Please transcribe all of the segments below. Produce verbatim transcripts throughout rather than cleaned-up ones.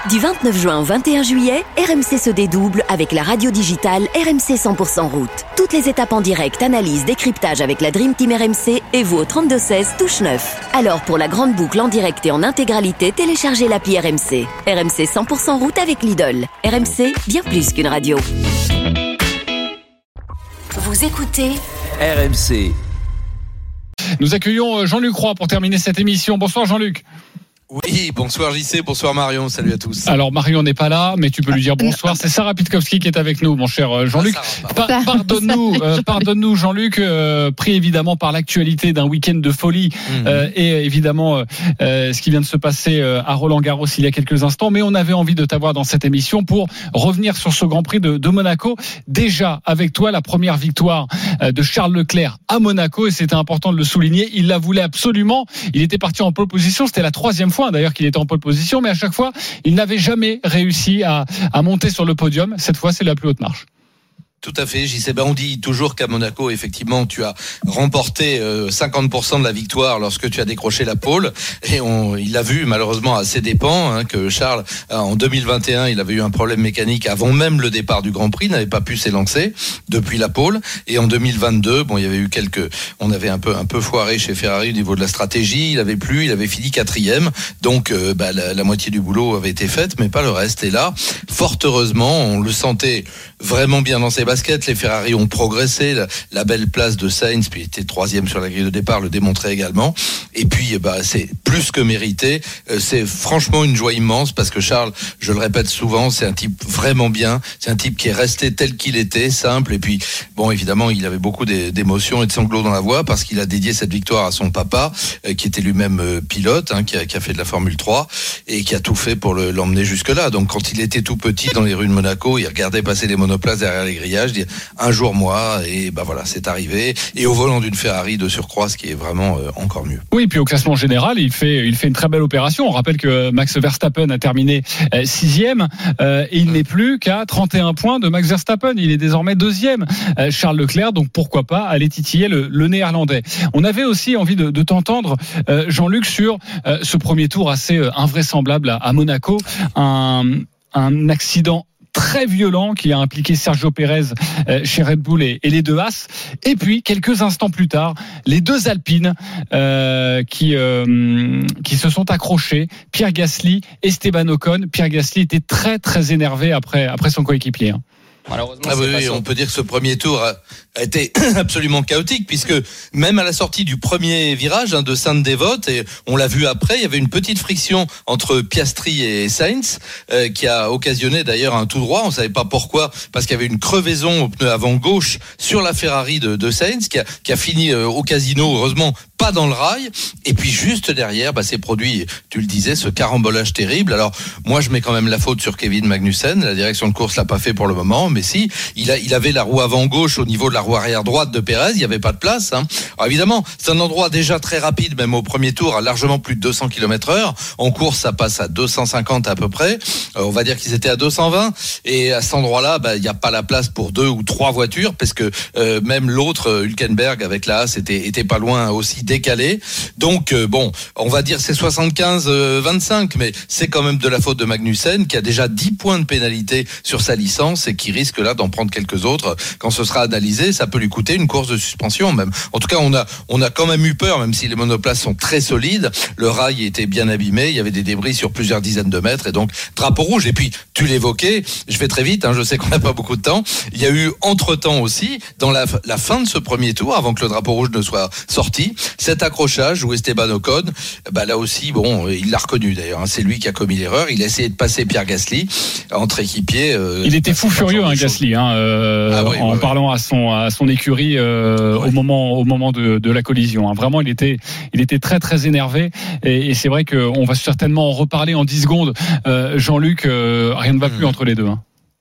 Du vingt-neuf juin au vingt et un juillet, R M C se dédouble avec la radio digitale R M C cent pour cent route. Toutes les étapes en direct, analyse, décryptage avec la Dream Team R M C et vous au trente-deux seize, touche neuf. Alors pour la grande boucle en direct et en intégralité, téléchargez l'appli R M C. R M C cent pour cent route avec Lidl. R M C, bien plus qu'une radio. Vous écoutez R M C. Nous accueillons Jean-Luc Roy pour terminer cette émission. Bonsoir Jean-Luc. Oui, bonsoir J C, bonsoir Marion, salut à tous. Alors Marion n'est pas là, mais tu peux lui dire bonsoir. C'est Sarah Pitkowski qui est avec nous, mon cher Jean-Luc. Ah, pa- pardonne-nous, euh, pardonne-nous Jean-Luc, euh, pris évidemment par l'actualité d'un week-end de folie mmh. euh, et évidemment euh, ce qui vient de se passer à Roland-Garros il y a quelques instants. Mais on avait envie de t'avoir dans cette émission pour revenir sur ce Grand Prix de, de Monaco. Déjà avec toi, la première victoire de Charles Leclerc à Monaco, et c'était important de le souligner. Il la voulait absolument. Il était parti en pole position. C'était la troisième fois d'ailleurs qu'il était en pole position, mais à chaque fois il n'avait jamais réussi à, à monter sur le podium. Cette fois c'est la plus haute marche. Tout à fait, J C. Ben, on dit toujours qu'à Monaco, effectivement, tu as remporté euh, cinquante pour cent de la victoire lorsque tu as décroché la pole. Et on, il a vu, malheureusement, à ses dépens, hein, que Charles, euh, en deux mille vingt et un, il avait eu un problème mécanique avant même le départ du Grand Prix, n'avait pas pu s'élancer depuis la pole. Et en deux mille vingt-deux, bon, il y avait eu quelques, on avait un peu, un peu foiré chez Ferrari au niveau de la stratégie. Il avait plu, il avait fini quatrième. Donc, euh, bah, la, la moitié du boulot avait été faite, mais pas le reste. Et là, fort heureusement, on le sentait vraiment bien dans ses baskets. Les Ferrari ont progressé, la, la belle place de Sainz, puis il était troisième sur la grille de départ, le démontrait également. Et puis, bah, c'est plus que mérité. C'est franchement une joie immense parce que Charles, je le répète souvent, c'est un type vraiment bien. C'est un type qui est resté tel qu'il était, simple. Et puis, bon, évidemment, il avait beaucoup d'émotions et de sanglots dans la voix parce qu'il a dédié cette victoire à son papa, qui était lui-même pilote, hein, qui, a, qui a fait de la Formule trois et qui a tout fait pour le, l'emmener jusque-là. Donc, quand il était tout petit dans les rues de Monaco, il regardait passer les monoplaces derrière les grillages, dire un jour moi, et ben voilà, c'est arrivé, et au volant d'une Ferrari de surcroît, ce qui est vraiment euh, encore mieux. Oui, puis au classement général, il fait il fait une très belle opération. On rappelle que Max Verstappen a terminé euh, sixième euh, et il n'est plus qu'à trente et un points de Max Verstappen. Il est désormais deuxième, euh, Charles Leclerc, donc pourquoi pas aller titiller le, le néerlandais. On avait aussi envie de, de t'entendre, euh, Jean-Luc, sur euh, ce premier tour assez euh, invraisemblable à, à Monaco, un, un accident très violent qui a impliqué Sergio Pérez chez Red Bull et, et les deux As. Et puis, quelques instants plus tard, les deux Alpines euh, qui, euh, qui se sont accrochés, Pierre Gasly, Esteban Ocon. Pierre Gasly était très, très énervé après, après son coéquipier. Hein. Malheureusement, ah oui, oui, on peut dire que ce premier tour a, a été absolument chaotique puisque même à la sortie du premier virage, hein, de Sainte-Dévote, et on l'a vu après, il y avait une petite friction entre Piastri et Sainz euh, qui a occasionné d'ailleurs un tout droit. On savait pas pourquoi, parce qu'il y avait une crevaison au pneu avant gauche sur la Ferrari de, de Sainz qui a, qui a fini euh, au casino, heureusement pas dans le rail. Et puis juste derrière, bah, s'est produit, tu le disais, ce carambolage terrible. Alors moi, je mets quand même la faute sur Kevin Magnussen. La direction de course l'a pas fait pour le moment. Mais si, il, a, il avait la roue avant gauche au niveau de la roue arrière droite de Pérez, il n'y avait pas de place. Hein. Alors évidemment, c'est un endroit déjà très rapide, même au premier tour, à largement plus de deux cents kilomètres heure. En course, ça passe à deux cent cinquante à peu près. Euh, on va dire qu'ils étaient à deux cent vingt. Et à cet endroit-là, bah, il n'y a pas la place pour deux ou trois voitures, parce que euh, même l'autre, Hülkenberg, avec la Haas, était, était pas loin aussi décalé. Donc, euh, bon, on va dire c'est soixante-quinze vingt-cinq, mais c'est quand même de la faute de Magnussen, qui a déjà dix points de pénalité sur sa licence et qui risque là d'en prendre quelques autres. Quand ce sera analysé, ça peut lui coûter une course de suspension même. En tout cas, on a, on a quand même eu peur, même si les monoplaces sont très solides. Le rail était bien abîmé, il y avait des débris sur plusieurs dizaines de mètres, et donc drapeau rouge. Et puis, tu l'évoquais, je vais très vite, hein, je sais qu'on n'a pas beaucoup de temps. Il y a eu entre-temps aussi, dans la, la fin de ce premier tour, avant que le drapeau rouge ne soit sorti, cet accrochage où Esteban Ocon, bah là aussi, bon, il l'a reconnu d'ailleurs, hein, c'est lui qui a commis l'erreur. Il a essayé de passer Pierre Gasly entre équipiers. Euh, il était fou furieux, hein, Gasly, hein, euh, ah oui, en ouais, parlant ouais. à son à son écurie euh, ouais. au moment au moment de, de la collision. Hein. Vraiment, il était il était très très énervé, et, et c'est vrai qu'on va certainement en reparler en dix secondes. Euh, Jean-Luc, euh, rien ne va mmh. plus entre les deux. Hein.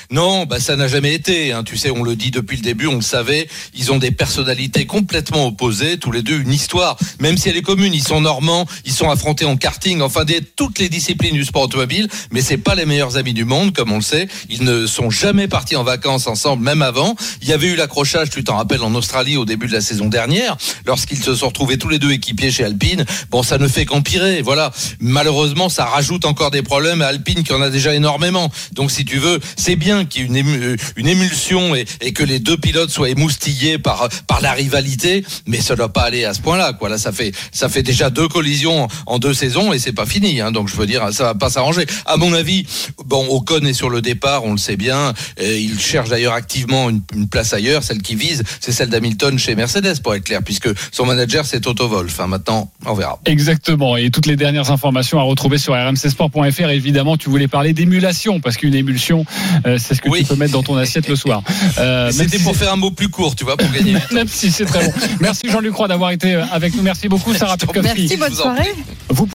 Non, bah ça n'a jamais été. Hein. Tu sais, on le dit depuis le début, on le savait. Ils ont des personnalités complètement opposées, tous les deux une histoire. Même si elle est commune, ils sont normands, ils sont affrontés en karting, enfin des toutes les disciplines du sport automobile. Mais c'est pas les meilleurs amis du monde, comme on le sait. Ils ne sont jamais partis en vacances ensemble, même avant. Il y avait eu l'accrochage, tu t'en rappelles, en Australie au début de la saison dernière, lorsqu'ils se sont retrouvés tous les deux équipiers chez Alpine. Bon, ça ne fait qu'empirer. Voilà. Malheureusement, ça rajoute encore des problèmes à Alpine qui en a déjà énormément. Donc, si tu veux, c'est bien qu'il y ait une, ému- une émulsion et, et que les deux pilotes soient émoustillés par par la rivalité, mais ça ne doit pas aller à ce point-là, quoi. Là, ça fait ça fait déjà deux collisions en deux saisons et c'est pas fini. Hein. Donc, je veux dire, ça va pas s'arranger. À mon avis, bon, Ocon est sur le départ, on le sait bien. Et il cherche d'ailleurs activement une, une place ailleurs. Celle qui vise, c'est celle d'Hamilton chez Mercedes, pour être clair, puisque son manager c'est Toto Wolff. Enfin, maintenant, on verra. Exactement. Et toutes les dernières informations à retrouver sur r m c sport point f r. Évidemment, tu voulais parler d'émulation, parce qu'une émulsion, euh, c'est ce que oui. tu peux mettre dans ton assiette le soir. Euh, C'était si pour c'est... faire un mot plus court, tu vois, pour gagner. Même si c'est très bon. Merci Jean-Luc Roy d'avoir été avec nous. Merci beaucoup, Sarah Petkowski. Merci, bonne soirée. Vous